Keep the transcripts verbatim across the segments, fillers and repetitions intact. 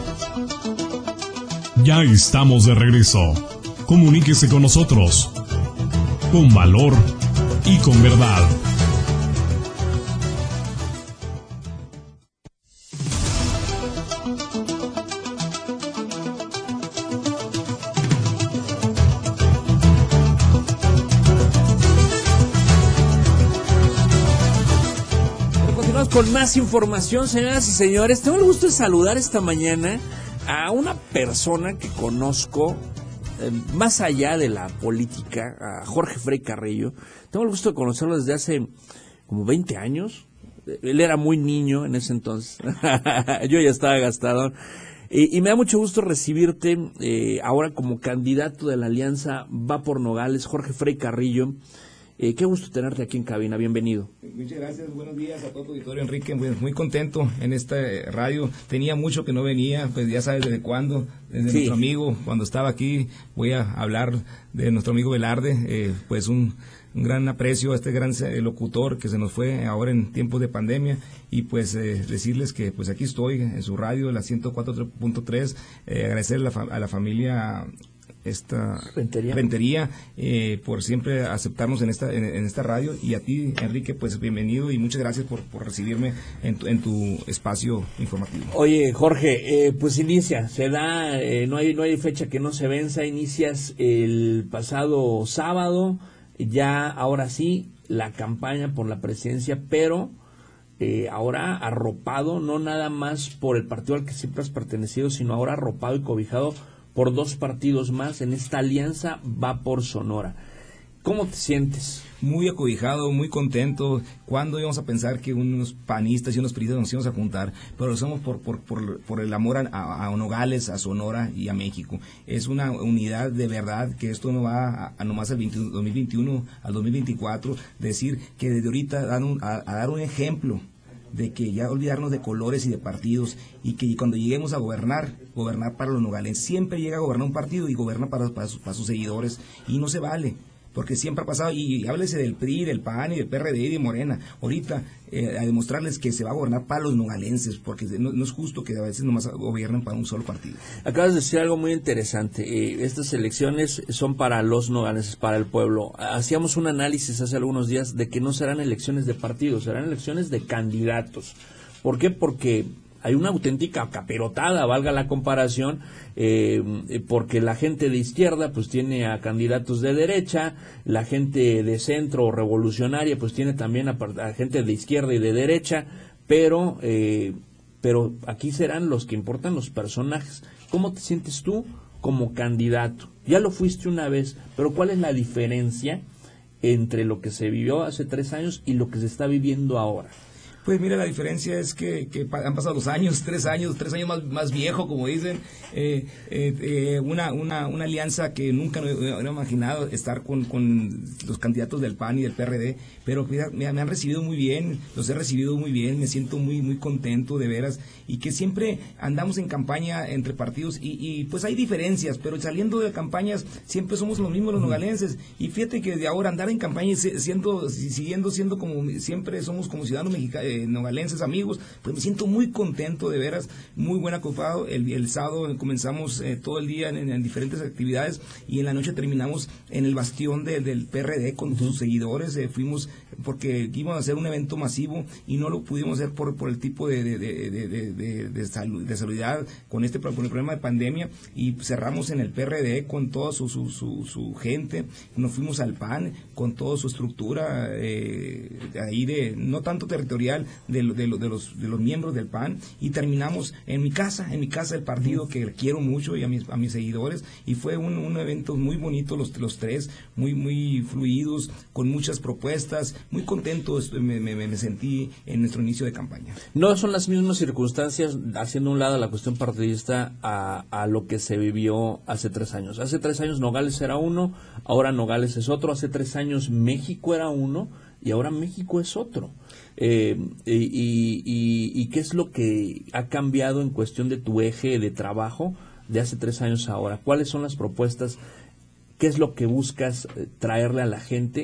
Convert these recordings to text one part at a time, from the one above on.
Ya estamos de regreso. Comuníquese con nosotros. Con valor y con verdad. Con más información, señoras y señores, tengo el gusto de saludar esta mañana a una persona que conozco eh, más allá de la política, a Jorge Frei Carrillo. Tengo el gusto de conocerlo desde hace como veinte años. Él era muy niño en ese entonces. Yo ya estaba gastado. Y, y me da mucho gusto recibirte eh, ahora como candidato de la Alianza Va por Nogales, Jorge Frei Carrillo. Eh, qué gusto tenerte aquí en cabina, bienvenido. Muchas gracias, buenos días a todo tu auditorio, Enrique. Muy contento en esta radio. Tenía mucho que no venía, pues ya sabes desde cuándo, desde sí. Nuestro amigo, cuando estaba aquí, voy a hablar de nuestro amigo Velarde, eh, pues un, un gran aprecio a este gran locutor que se nos fue ahora en tiempos de pandemia, y pues eh, decirles que pues aquí estoy en su radio, la ciento cuatro punto tres, eh, agradecerle a la, a la familia esta Rentería, Rentería eh, por siempre aceptarnos en esta en, en esta radio, y a ti, Enrique, pues bienvenido y muchas gracias por, por recibirme en tu, en tu espacio informativo. Oye, Jorge, eh, pues inicia, se da, eh, no hay no hay fecha que no se venza, inicias el pasado sábado, ya ahora sí, la campaña por la presidencia, pero eh, ahora arropado, no nada más por el partido al que siempre has pertenecido, sino ahora arropado y cobijado por dos partidos más en esta alianza Va por Sonora. ¿Cómo te sientes? Muy acobijado, muy contento. ¿Cuándo íbamos a pensar que unos panistas y unos priistas nos íbamos a juntar? Pero lo somos por, por, por, por el amor a, a Nogales, a Sonora y a México. Es una unidad de verdad, que esto no va a, a nomás al dos mil veintiuno, al dos mil veinticuatro, decir que desde ahorita dan un, a, a dar un ejemplo de que ya olvidarnos de colores y de partidos, y que cuando lleguemos a gobernar, gobernar para los nogalenses. Siempre llega a gobernar un partido y gobierna para, para, sus, para sus seguidores, y no se vale, porque siempre ha pasado, y, y háblese del P R I, del P A N y del P R D y de Morena, ahorita eh, a demostrarles que se va a gobernar para los nogalenses, porque no, no es justo que a veces nomás gobiernen para un solo partido. Acabas de decir algo muy interesante, eh, estas elecciones son para los nogalenses, para el pueblo. Hacíamos un análisis hace algunos días de que no serán elecciones de partidos, serán elecciones de candidatos. ¿Por qué? Porque hay una auténtica caperotada, valga la comparación, eh, porque la gente de izquierda pues tiene a candidatos de derecha, la gente de centro o revolucionaria pues tiene también a, a gente de izquierda y de derecha, pero eh, pero aquí serán los que importan los personajes. ¿Cómo te sientes tú como candidato? Ya lo fuiste una vez, pero ¿cuál es la diferencia entre lo que se vivió hace tres años y lo que se está viviendo ahora? Pues mira, la diferencia es que, que han pasado los años, tres años, tres años más, más viejo, como dicen, eh, eh, una, una, una alianza que nunca me hubiera imaginado estar con, con los candidatos del P A N y del P R D, pero mira, me, me han recibido muy bien, los he recibido muy bien, me siento muy, muy contento de veras, y que siempre andamos en campaña entre partidos, y, y pues hay diferencias, pero saliendo de campañas siempre somos los mismos los nogalenses, y fíjate que de ahora andar en campaña siendo, siguiendo siendo como siempre somos como ciudadanos mexicanos, Eh, nogalenses, amigos, pues me siento muy contento, de veras, muy buen acopado. El, el sábado comenzamos eh, todo el día en, en diferentes actividades, y en la noche terminamos en el bastión de, del P R D con sus seguidores. Eh, fuimos porque íbamos a hacer un evento masivo y no lo pudimos hacer por, por el tipo de, de, de, de, de, de, de, salud, de salubridad con este con el problema de pandemia, y cerramos en el P R D con toda su, su, su, su gente. Nos fuimos al P A N con toda su estructura eh, ahí de, no tanto territorial, de, de, de, los, de los miembros del P A N, y terminamos en mi casa, en mi casa del partido, que quiero mucho, y a mis, a mis seguidores, y fue un, un evento muy bonito, los, los tres, muy, muy fluidos, con muchas propuestas, muy contento me, me, me sentí en nuestro inicio de campaña. No son las mismas circunstancias, haciendo un lado la cuestión partidista a, a lo que se vivió hace tres años. Hace tres años Nogales era uno, ahora Nogales es otro. Hace tres años México era uno y ahora México es otro. Eh, y, y, y, ¿Y qué es lo que ha cambiado en cuestión de tu eje de trabajo de hace tres años a ahora? ¿Cuáles son las propuestas? ¿Qué es lo que buscas traerle a la gente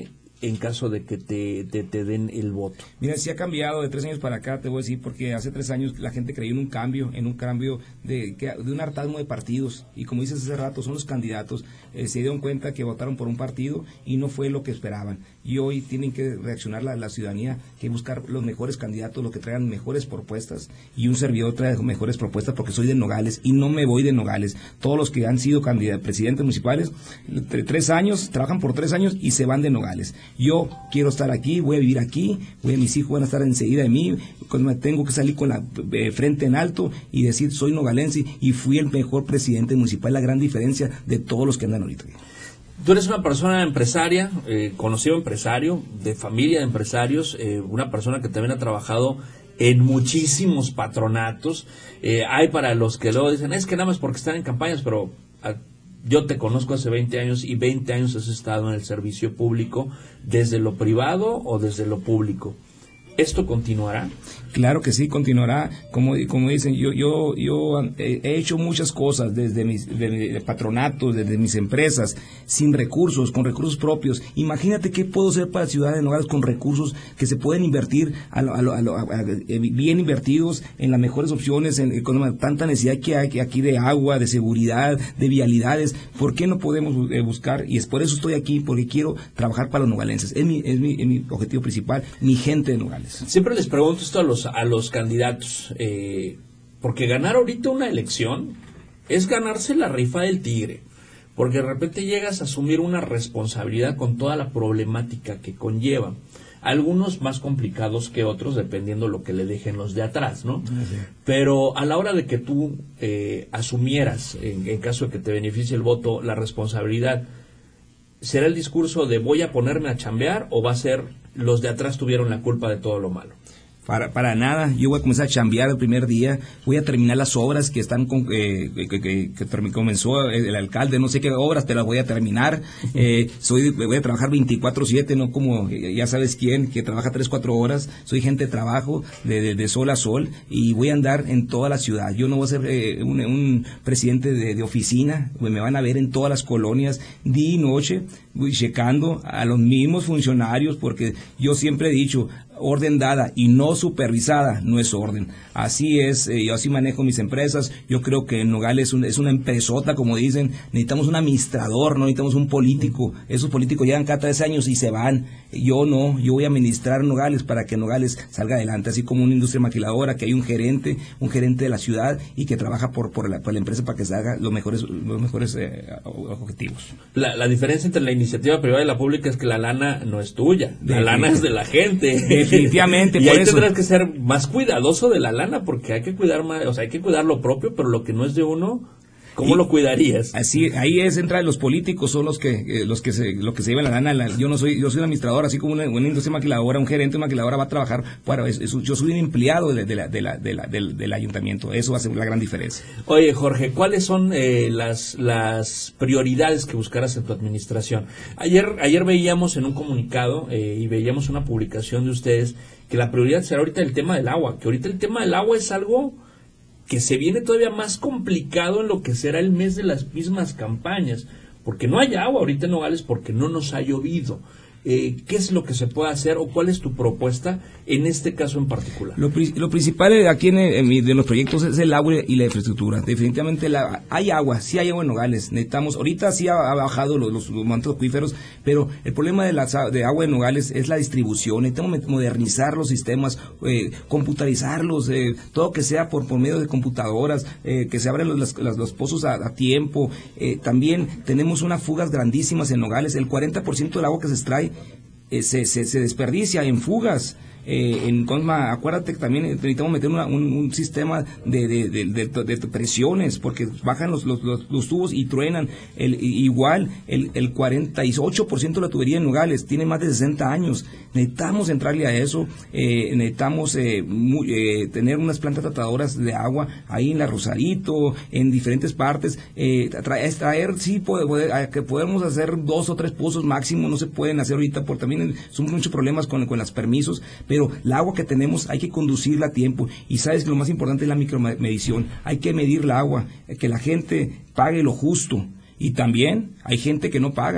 en caso de que te, te, te den el voto? Mira, sí ha cambiado de tres años para acá, te voy a decir, porque hace tres años la gente creyó en un cambio, en un cambio de, de un hartazgo de partidos, y como dices hace rato, son los candidatos, eh, se dieron cuenta que votaron por un partido y no fue lo que esperaban, y hoy tienen que reaccionar la, la ciudadanía, que buscar los mejores candidatos, los que traigan mejores propuestas, y un servidor trae mejores propuestas porque soy de Nogales, y no me voy de Nogales. Todos los que han sido candidatos, presidentes municipales, tres años, trabajan por tres años y se van de Nogales. Yo quiero estar aquí, voy a vivir aquí, voy a, mis hijos van a estar enseguida de mí, cuando tengo que salir con la eh, frente en alto y decir soy nogalense y fui el mejor presidente municipal, la gran diferencia de todos los que andan ahorita. Tú eres una persona empresaria, eh, conocido empresario, de familia de empresarios, eh, una persona que también ha trabajado en muchísimos patronatos. Eh, hay para los que luego dicen, es que nada más porque están en campañas, pero a, yo te conozco hace veinte años y veinte años has estado en el servicio público, desde lo privado o desde lo público. ¿Esto continuará? Claro que sí, continuará. Como, como dicen, yo yo yo he hecho muchas cosas desde mis de, de patronatos, desde mis empresas, sin recursos, con recursos propios. Imagínate qué puedo hacer para la ciudad de Nogales con recursos que se pueden invertir a lo, a lo, a lo, a, a, bien invertidos en las mejores opciones, en, con tanta necesidad que hay aquí de agua, de seguridad, de vialidades. ¿Por qué no podemos eh, buscar? Y es por eso estoy aquí, porque quiero trabajar para los nogalenses. Es mi, es mi, es mi objetivo principal, mi gente de Nogales. Siempre les pregunto esto a los a los candidatos, eh, porque ganar ahorita una elección es ganarse la rifa del tigre, porque de repente llegas a asumir una responsabilidad con toda la problemática que conlleva, algunos más complicados que otros dependiendo lo que le dejen los de atrás, ¿no? Sí. Pero a la hora de que tú eh, asumieras, en, en caso de que te beneficie el voto, la responsabilidad, ¿será el discurso de voy a ponerme a chambear o va a ser los de atrás tuvieron la culpa de todo lo malo? Para, para nada, yo voy a comenzar a chambear el primer día, voy a terminar las obras que están con, eh, que, que, que comenzó el alcalde, no sé qué obras, te las voy a terminar, eh, soy voy a trabajar veinticuatro siete, no como ya sabes quién, que trabaja tres, cuatro horas, soy gente de trabajo, de, de, de sol a sol, y voy a andar en toda la ciudad. Yo no voy a ser eh, un, un presidente de, de oficina, pues me van a ver en todas las colonias, día y noche, voy checando a los mismos funcionarios, porque yo siempre he dicho, orden dada y no supervisada no es orden. Así es, eh, yo así manejo mis empresas. Yo creo que Nogales es, un, es una empresota, como dicen. Necesitamos un administrador, no necesitamos un político. Esos políticos llegan cada tres años y se van. Yo no, yo voy a administrar Nogales para que Nogales salga adelante, así como una industria maquiladora, que hay un gerente, un gerente de la ciudad y que trabaja por, por, la, por la empresa para que se haga los mejores, los mejores eh, objetivos. La, la diferencia entre la iniciativa privada y la pública es que la lana no es tuya, la lana es de la gente. Definitivamente, y por ahí eso tendrás que ser más cuidadoso de la lana, porque hay que cuidar más, o sea, hay que cuidar lo propio, pero lo que no es de uno, ¿cómo y lo cuidarías? Así, ahí es entra los políticos, son los que eh, los que se los que se llevan la lana. La, yo no soy yo soy un administrador, así como una, una industria maquiladora, un gerente de maquiladora va a trabajar para eso, eso, yo soy un empleado de, de la, de la, de la, del, del ayuntamiento. Eso va a ser la gran diferencia. Oye, Jorge, ¿cuáles son eh, las las prioridades que buscarás en tu administración? Ayer ayer veíamos en un comunicado eh, y veíamos una publicación de ustedes que la prioridad será ahorita el tema del agua, que ahorita el tema del agua es algo que se viene todavía más complicado en lo que será el mes de las mismas campañas, porque no hay agua ahorita en Nogales porque no nos ha llovido. Eh, ¿Qué es lo que se puede hacer o cuál es tu propuesta en este caso en particular? Lo, lo principal aquí en, en, en de los proyectos es el agua y la infraestructura. Definitivamente la, hay agua, sí hay agua en Nogales. Necesitamos, ahorita sí ha, ha bajado los, los, los mantos acuíferos, pero el problema de, la, de agua en Nogales es la distribución. Necesitamos modernizar los sistemas, eh, computarizarlos, eh, todo que sea por, por medio de computadoras, eh, que se abran los, los, los pozos a, a tiempo. Eh, también tenemos unas fugas grandísimas en Nogales. El cuarenta por ciento del agua que se extrae Eh, se, se, se desperdicia en fugas. Eh, en Cosma, acuérdate que también necesitamos meter una, un, un sistema de, de, de, de, de presiones, porque bajan los, los, los, los tubos y truenan. El, igual, el, el cuarenta y ocho por ciento de la tubería en Nogales tiene más de sesenta años. Necesitamos entrarle a eso. Eh, necesitamos eh, muy, eh, tener unas plantas tratadoras de agua ahí en la Rosarito, en diferentes partes. Eh, traer, traer, sí, poder, poder, que podemos hacer dos o tres pozos máximo, no se pueden hacer ahorita, porque también son muchos problemas con, con los permisos. Pero el agua que tenemos hay que conducirla a tiempo, y sabes que lo más importante es la micromedición. Hay que medir la agua, que la gente pague lo justo, y también hay gente que no paga.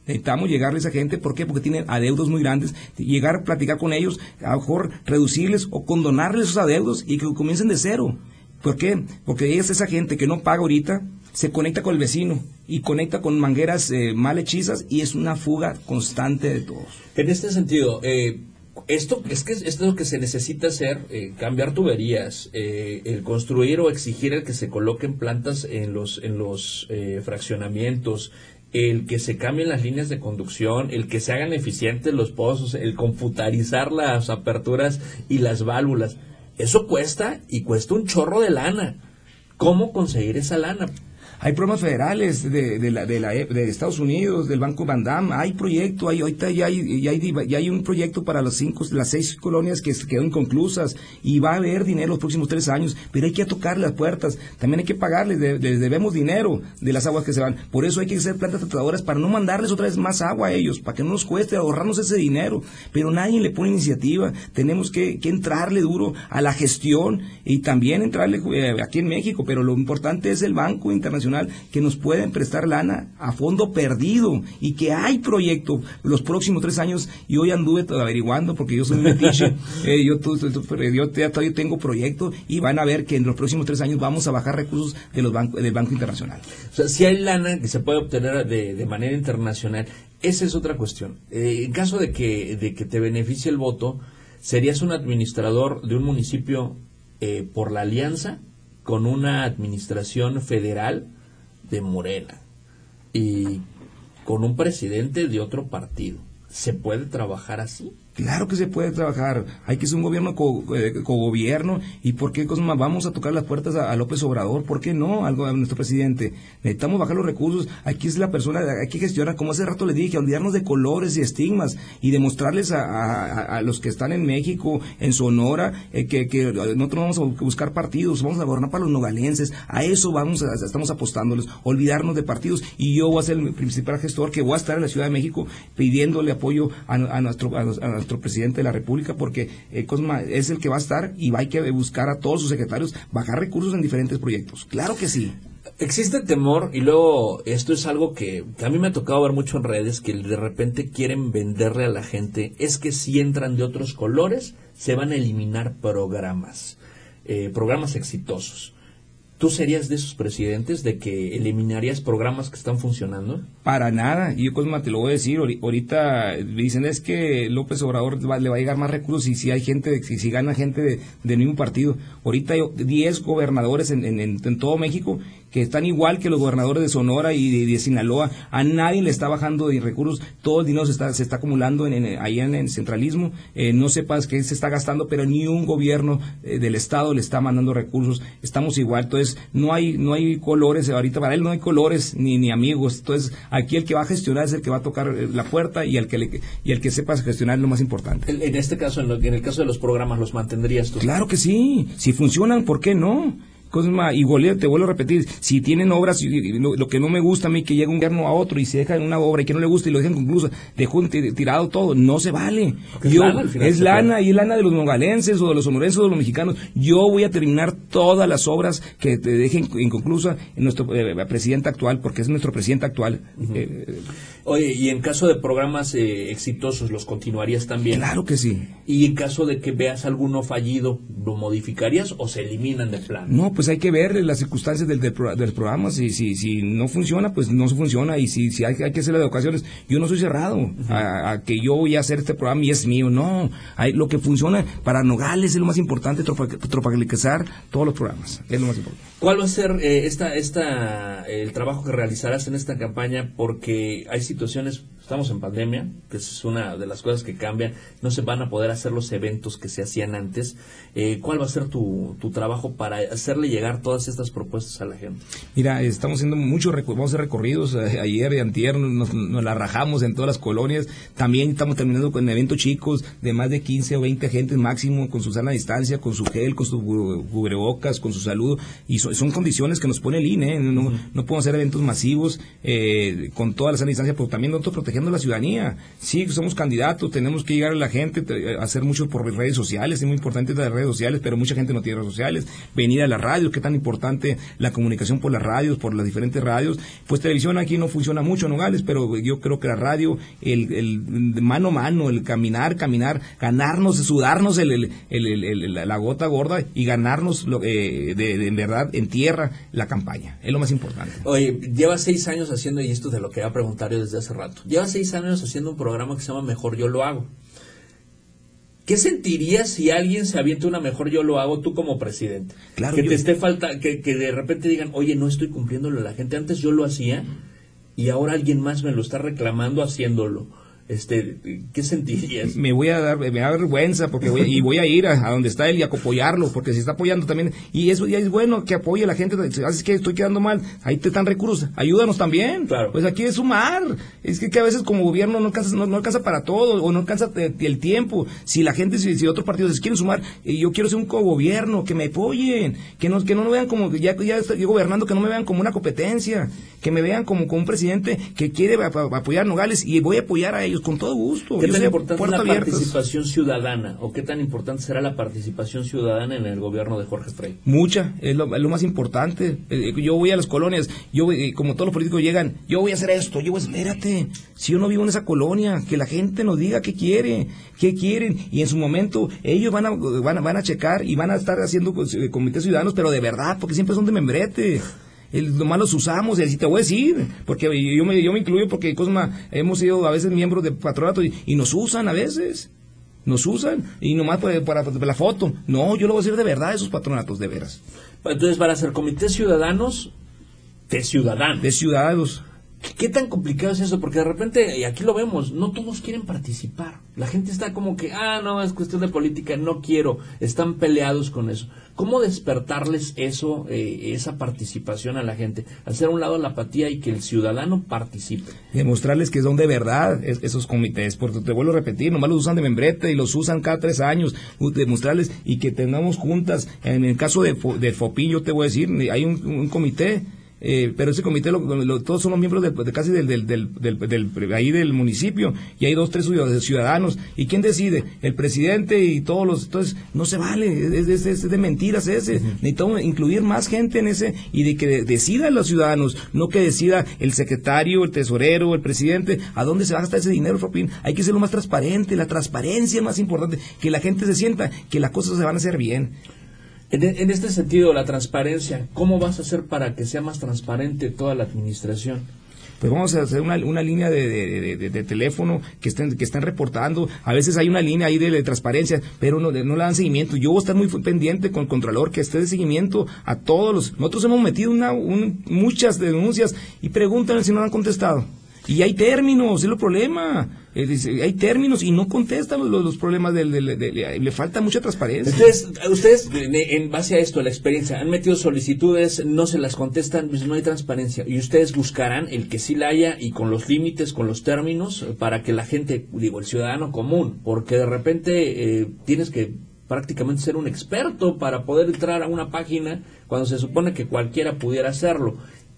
Necesitamos llegarle a esa gente, ¿por qué? Porque tienen adeudos muy grandes, llegar a platicar con ellos, a lo mejor reducirles o condonarles esos adeudos y que comiencen de cero. ¿Por qué? Porque es esa gente que no paga ahorita, se conecta con el vecino y conecta con mangueras eh, mal hechizas y es una fuga constante de todos. En este sentido, eh, esto es que esto es lo que se necesita hacer, eh, cambiar tuberías, eh, el construir o exigir el que se coloquen plantas en los en los eh, fraccionamientos, el que se cambien las líneas de conducción, el que se hagan eficientes los pozos, el computarizar las aperturas y las válvulas. Eso cuesta y cuesta un chorro de lana. ¿Cómo conseguir esa lana? Hay programas federales de, de, la, de, la, de Estados Unidos, del Banco Van Damme, hay proyecto, hay, ahorita ya hay, ya, hay, ya hay un proyecto para las cinco, las seis colonias que quedan inconclusas y va a haber dinero los próximos tres años, pero hay que tocar las puertas, también hay que pagarles, de, les debemos dinero de las aguas que se van, por eso hay que hacer plantas tratadoras para no mandarles otra vez más agua a ellos, para que no nos cueste ahorrarnos ese dinero, pero nadie le pone iniciativa, tenemos que, que entrarle duro a la gestión y también entrarle eh, aquí en México, pero lo importante es el Banco Internacional que nos pueden prestar lana a fondo perdido y que hay proyecto los próximos tres años y hoy anduve averiguando porque yo soy un metiche, eh, yo, yo, yo, yo, yo tengo proyecto y van a ver que en los próximos tres años vamos a bajar recursos de los bancos, del Banco Internacional. O sea, si hay lana que se puede obtener de, de manera internacional, esa es otra cuestión. Eh, en caso de que, de que te beneficie el voto, ¿serías un administrador de un municipio eh, por la alianza con una administración federal de Morena y con un presidente de otro partido? ¿Se puede trabajar así? Claro que se puede trabajar, hay que ser un gobierno co, eh, cogobierno y ¿por qué Cosma? Vamos a tocar las puertas a, a López Obrador? ¿Por qué no? Algo a nuestro presidente. Necesitamos bajar los recursos, aquí es la persona, hay que gestionar, como hace rato les dije, olvidarnos de colores y estigmas y demostrarles a, a, a los que están en México, en Sonora, eh, que, que nosotros vamos a buscar partidos, vamos a gobernar para los nogalenses, a eso vamos a, estamos apostándoles, olvidarnos de partidos y yo voy a ser el principal gestor que voy a estar en la Ciudad de México pidiéndole apoyo a, a nuestro a, a nuestro presidente de la República, porque eh, Cosma es el que va a estar y hay que buscar a todos sus secretarios, bajar recursos en diferentes proyectos. Claro que sí. Existe temor, y luego esto es algo que, que a mí me ha tocado ver mucho en redes, que de repente quieren venderle a la gente, es que si entran de otros colores, se van a eliminar programas, eh, programas exitosos. ¿Tú serías de esos presidentes de que eliminarías programas que están funcionando? Para nada, y yo Cosma te lo voy a decir, ahorita dicen es que López Obrador va, le va a llegar más recursos y si hay gente, si, si gana gente de, del mismo partido. Ahorita hay diez gobernadores en, en, en todo México que están igual que los gobernadores de Sonora y de, de Sinaloa, a nadie le está bajando de recursos, todo el dinero se está, se está acumulando en, en, ahí en el centralismo, eh, no sepas qué se está gastando, pero ni un gobierno eh, del estado le está mandando recursos, estamos igual, entonces no hay no hay colores, ahorita para él no hay colores ni, ni amigos, entonces aquí el que va a gestionar es el que va a tocar la puerta y el que le, y el que sepa gestionar es lo más importante. En este caso, en, lo, en el caso de los programas, ¿los mantendrías tú? Claro que sí, si funcionan, ¿por qué no? Cosma, y te vuelvo a repetir, si tienen obras, lo, lo que no me gusta a mí, que llega un gobierno a otro y se deja en una obra y que no le gusta y lo dejan conclusa, dejó tirado todo, no se vale. Yo, es lana, es lana y es lana de los nogalenses o de los sonorenses o de los mexicanos. Yo voy a terminar todas las obras que te dejen inconclusa en nuestro eh, presidente actual, porque es nuestro presidente actual. Uh-huh. eh, Oye, y en caso de programas eh, exitosos, ¿los continuarías también? Claro que sí. Y en caso de que veas alguno fallido, ¿lo modificarías o se eliminan de plano? No, pues hay que ver las circunstancias del, del, del programa, si, si, si no funciona, pues no funciona, y si, si hay, hay que hacer las ocasiones, yo no soy cerrado uh-huh. a, a que yo voy a hacer este programa y es mío, no, hay, lo que funciona para Nogales es lo más importante, tropicalizar todos los programas, es lo más importante. ¿Cuál va a ser eh, esta, esta, el trabajo que realizarás en esta campaña? Porque hay situaciones, estamos en pandemia, que es una de las cosas que cambian, no se van a poder hacer los eventos que se hacían antes. Eh, ¿Cuál va a ser tu, tu trabajo para hacerle llegar todas estas propuestas a la gente? Mira, estamos haciendo muchos recorridos, vamos a hacer recorridos, eh, ayer y antier nos, nos la rajamos en todas las colonias, también estamos terminando con eventos chicos de más de quince o veinte gentes máximo, con su sana distancia, con su gel, con su cubrebocas, con su saludo, y so, son condiciones que nos pone el I N E, ¿eh? no, uh-huh. no podemos hacer eventos masivos eh, con toda la sana distancia, pero también nosotros protegemos protegiendo a la ciudadanía. Sí, somos candidatos, tenemos que llegar a la gente, hacer mucho por redes sociales, es muy importante las redes sociales, pero mucha gente no tiene redes sociales. Venir a las radios, qué tan importante la comunicación por las radios, por las diferentes radios. Pues televisión aquí no funciona mucho, Nogales, pero yo creo que la radio, el, el mano a mano, el caminar, caminar, ganarnos, sudarnos el, el, el, el, el, la gota gorda y ganarnos lo, eh, de, de, en verdad en tierra la campaña, es lo más importante. Oye, lleva seis años haciendo, y esto te lo quería preguntar yo desde hace rato, lleva seis años haciendo un programa que se llama Mejor Yo Lo Hago. ¿Qué sentirías si alguien se avienta una Mejor Yo Lo Hago tú como presidente? Claro, que yo... te esté falta, que, que de repente digan, oye, no estoy cumpliéndolo a la gente, antes yo lo hacía y ahora alguien más me lo está reclamando haciéndolo. Este, ¿qué sentirías? Me voy a dar, me da vergüenza porque voy, y voy a ir a, a donde está él y a apoyarlo, porque se está apoyando también, y eso ya es bueno que apoye a la gente. Así que estoy quedando mal, ahí te están recursos, ayúdanos también. Claro. Pues aquí es sumar, es que, que a veces como gobierno no alcanza, no, no alcanza para todo, o no alcanza el tiempo. Si la gente, si, si otros partidos se quieren sumar, eh, yo quiero ser un cogobierno, que me apoyen, que no, que no me vean como, ya, ya estoy gobernando, que no me vean como una competencia, que me vean como, como un presidente que quiere a, a, apoyar Nogales, y voy a apoyar a ellos con todo gusto. ¿Qué Yo tan importante es la abiertas. participación ciudadana? ¿O qué tan importante será la participación ciudadana en el gobierno de Jorge Frey? Mucha, es lo, es lo más importante. Eh, yo voy a las colonias, yo eh, como todos los políticos llegan, yo voy a hacer esto, yo voy a espérate, si yo no vivo en esa colonia, que la gente nos diga qué quiere, qué quieren, y en su momento ellos van a, van a, van a checar y van a estar haciendo eh, comités ciudadanos, pero de verdad, porque siempre son de membrete. El, nomás los usamos, y así te voy a decir, porque yo me, yo me incluyo porque Cosma, hemos sido a veces miembros de patronato y, y nos usan a veces, nos usan, y nomás para, para, para la foto. No, yo lo voy a decir de verdad, esos patronatos, de veras. Entonces, para hacer comités ciudadanos de ciudadanos. De ciudadanos. ¿Qué tan complicado es eso? Porque de repente, y aquí lo vemos, no todos quieren participar. La gente está como que, ah, no, es cuestión de política, no quiero. Están peleados con eso. ¿Cómo despertarles eso, eh, esa participación a la gente? Hacer a un lado la apatía y que el ciudadano participe. Demostrarles que son de verdad es, esos comités, porque te vuelvo a repetir, nomás los usan de membrete y los usan cada tres años. Demostrarles y que tengamos juntas. En el caso de, de FOPI, yo te voy a decir, hay un, un comité. Eh, pero ese comité, lo, lo, todos son los miembros de, de casi del, del, del, del, del, ahí del municipio, y hay dos, tres ciudadanos, y ¿quién decide? El presidente y todos los, entonces, no se vale, es, es, es de mentiras ese, uh-huh. Necesitamos incluir más gente en ese, y de que de, decidan los ciudadanos, no que decida el secretario, el tesorero, el presidente, a dónde se va a gastar ese dinero, Fopín. Hay que ser lo más transparente, la transparencia es más importante, que la gente se sienta que las cosas se van a hacer bien. En, en este sentido, la transparencia, ¿cómo vas a hacer para que sea más transparente toda la administración? Pues vamos a hacer una, una línea de, de, de, de teléfono que estén, que estén reportando. A veces hay una línea ahí de, de transparencia, pero no, no le dan seguimiento. Yo voy a estar muy pendiente con el Contralor que esté de seguimiento a todos los... Nosotros hemos metido una, un, muchas denuncias y preguntan si no han contestado. Y hay términos, es el problema. Hay términos y no contestan los, los problemas del, del, del, del, le falta mucha transparencia. Ustedes, ustedes en base a esto, a la experiencia, han metido solicitudes, no se las contestan, pues no hay transparencia. Y ustedes buscarán el que sí la haya y con los límites, con los términos, para que la gente, digo, el ciudadano común, porque de repente eh, tienes que prácticamente ser un experto para poder entrar a una página cuando se supone que cualquiera pudiera hacerlo.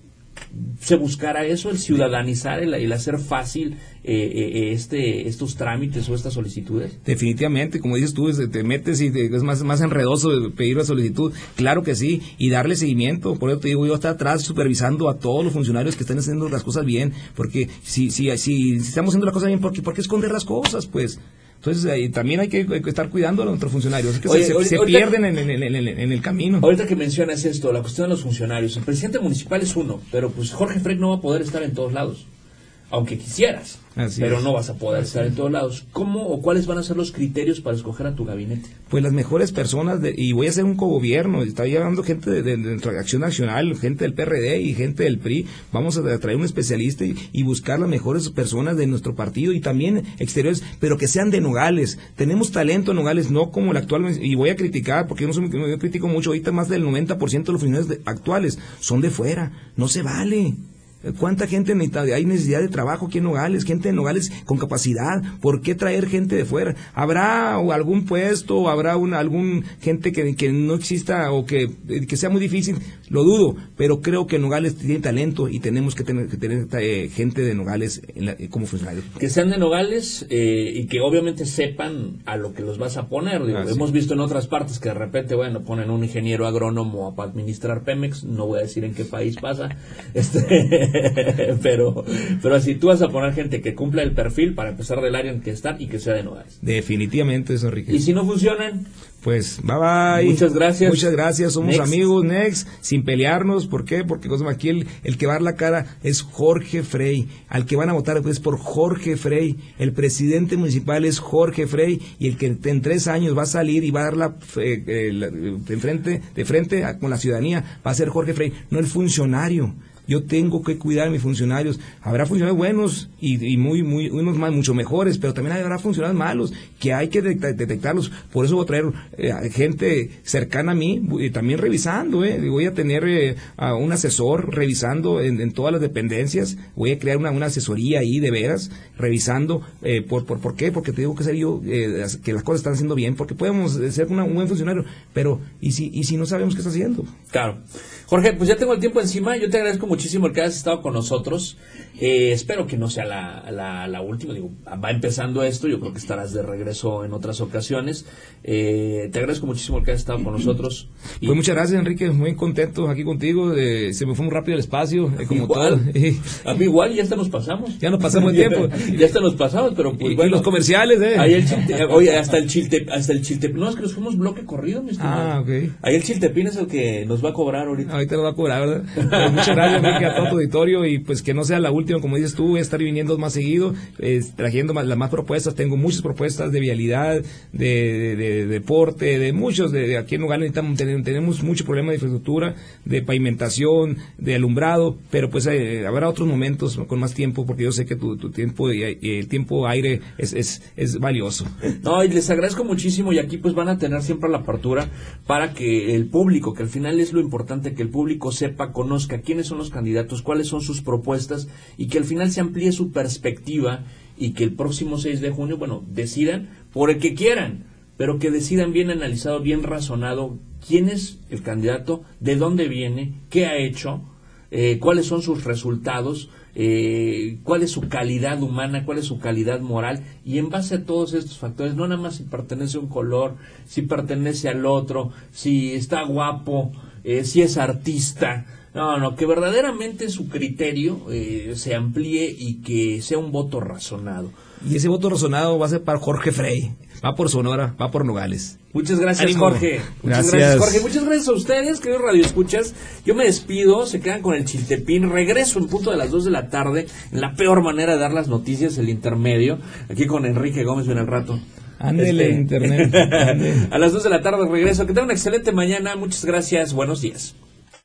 Se buscará eso, el ciudadanizar, el, el hacer fácil eh, eh, este estos trámites o estas solicitudes. Definitivamente, como dices tú, te metes y te, es más, más enredoso pedir la solicitud, claro que sí, y darle seguimiento. Por eso te digo, yo estar atrás supervisando a todos los funcionarios que están haciendo las cosas bien, porque si si, si, si estamos haciendo las cosas bien, ¿por qué, ¿por qué esconder las cosas? Pues entonces eh, también hay que, hay que estar cuidando a nuestros funcionarios, que Oye, se, ahorita, se pierden en, en, en, en, en el camino. Ahorita que mencionas esto, la cuestión de los funcionarios, el presidente municipal es uno, pero pues Jorge Frey no va a poder estar en todos lados, aunque quisieras. Así pero es. No vas a poder Así estar en todos lados. ¿Cómo o cuáles van a ser los criterios para escoger a tu gabinete? Pues las mejores personas, de, y voy a hacer un cogobierno, está llegando gente de, de, de Acción Nacional, gente del P R D y gente del P R I, vamos a traer un especialista y, y buscar las mejores personas de nuestro partido y también exteriores, pero que sean de Nogales. Tenemos talento en Nogales, no como el actual, y voy a criticar, porque yo no soy, yo critico mucho, ahorita más del noventa por ciento de los funcionarios de, actuales son de fuera, no se vale. ¿Cuánta gente necesita? Hay necesidad de trabajo aquí en Nogales, gente de Nogales con capacidad. ¿Por qué traer gente de fuera? ¿Habrá algún puesto, o habrá una, algún gente que, que no exista o que, que sea muy difícil? Lo dudo, pero creo que Nogales tiene talento y tenemos que tener, que tener eh, gente de Nogales en la, como funcionarios. Que sean de Nogales eh, y que obviamente sepan a lo que los vas a poner. Digo, ah, hemos sí. visto en otras partes que de repente, bueno, ponen un ingeniero agrónomo para administrar Pemex, no voy a decir en qué país pasa, este, pero, pero si tú vas a poner gente que cumpla el perfil para empezar del área en que están y que sea de Nogales. Definitivamente eso, Enrique. Y si no funcionan, pues bye bye. Muchas gracias. Muchas gracias, somos Next. amigos, next, sin pelearnos. ¿Por qué? Porque aquí el, el que va a dar la cara es Jorge Frey. Al que van a votar es por Jorge Frey. El presidente municipal es Jorge Frey y el que en tres años va a salir y va a dar la, eh, eh, la de frente, de frente a, con la ciudadanía va a ser Jorge Frey, no el funcionario. Yo tengo que cuidar a mis funcionarios. Habrá funcionarios buenos y, y muy, muy, unos más, mucho mejores, pero también habrá funcionarios malos que hay que detectarlos. Por eso voy a traer eh, gente cercana a mí, y también revisando. Eh. Voy a tener eh, a un asesor revisando en, en todas las dependencias. Voy a crear una, una asesoría ahí de veras, revisando. Eh, por, por, ¿Por qué? Porque tengo que ser yo, eh, que las cosas están haciendo bien, porque podemos ser una, un buen funcionario, pero ¿y si, y si no sabemos qué está haciendo? Claro. Jorge, pues ya tengo el tiempo encima. Yo te agradezco muchísimo el que hayas estado con nosotros. Eh, espero que no sea la, la, la última. Digo, va empezando esto. Yo creo que estarás de regreso en otras ocasiones. Eh, te agradezco muchísimo el que hayas estado con nosotros. Y... Pues muchas gracias, Enrique. Muy contento aquí contigo. Eh, se me fue muy rápido el espacio, eh, como igual. todo. A mí igual, ya hasta nos pasamos. Ya nos pasamos el tiempo. Ya hasta nos pasamos, pero pues y, bueno. Y los comerciales, ¿eh? Ahí el chilte, oye, hasta el chilte, hasta el chiltepín. No, es que nos fuimos bloque corrido, mi estimado. Ah, ok. Ahí el chiltepín es el que nos va a cobrar ahorita. Ahorita nos va a cobrar, ¿verdad? Pues muchas gracias, Enrique, a todo tu auditorio, y pues que no sea la última, como dices tú, voy a estar viniendo más seguido, eh, trayendo más, las más propuestas. Tengo muchas propuestas de vialidad, de, de, de, de deporte, de muchos, de, de aquí en Nogales tenemos, tenemos mucho problema de infraestructura, de pavimentación, de alumbrado, pero pues eh, habrá otros momentos con más tiempo, porque yo sé que tu, tu tiempo y, y el tiempo aire es, es, es valioso. No, y les agradezco muchísimo, y aquí pues van a tener siempre la apertura para que el público, que al final es lo importante, que el público sepa, conozca quiénes son los candidatos, cuáles son sus propuestas, y que al final se amplíe su perspectiva, y que el próximo seis de junio, bueno, decidan por el que quieran, pero que decidan bien analizado, bien razonado, quién es el candidato, de dónde viene, qué ha hecho, eh, cuáles son sus resultados, eh, cuál es su calidad humana, cuál es su calidad moral, y en base a todos estos factores, no nada más si pertenece a un color, si pertenece al otro, si está guapo, eh, si es artista. No, no, que verdaderamente su criterio eh, se amplíe y que sea un voto razonado. Y ese voto razonado va a ser para Jorge Frey. Va por Sonora, va por Nogales. Muchas gracias, ¡Ánimo! Jorge. Muchas Gracias. gracias, Jorge. Muchas gracias a ustedes, queridos radioescuchas. Yo me despido, se quedan con el Chiltepín. Regreso en punto de las dos de la tarde, en la peor manera de dar las noticias, el intermedio. Aquí con Enrique Gómez, ven al rato. Ándele, Este... internet. Ándele. A las dos de la tarde regreso. Que tengan una excelente mañana. Muchas gracias. Buenos días.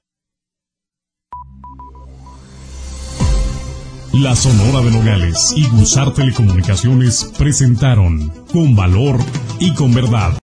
La Sonora de Nogales y Gusar Telecomunicaciones presentaron Con Valor y con Verdad.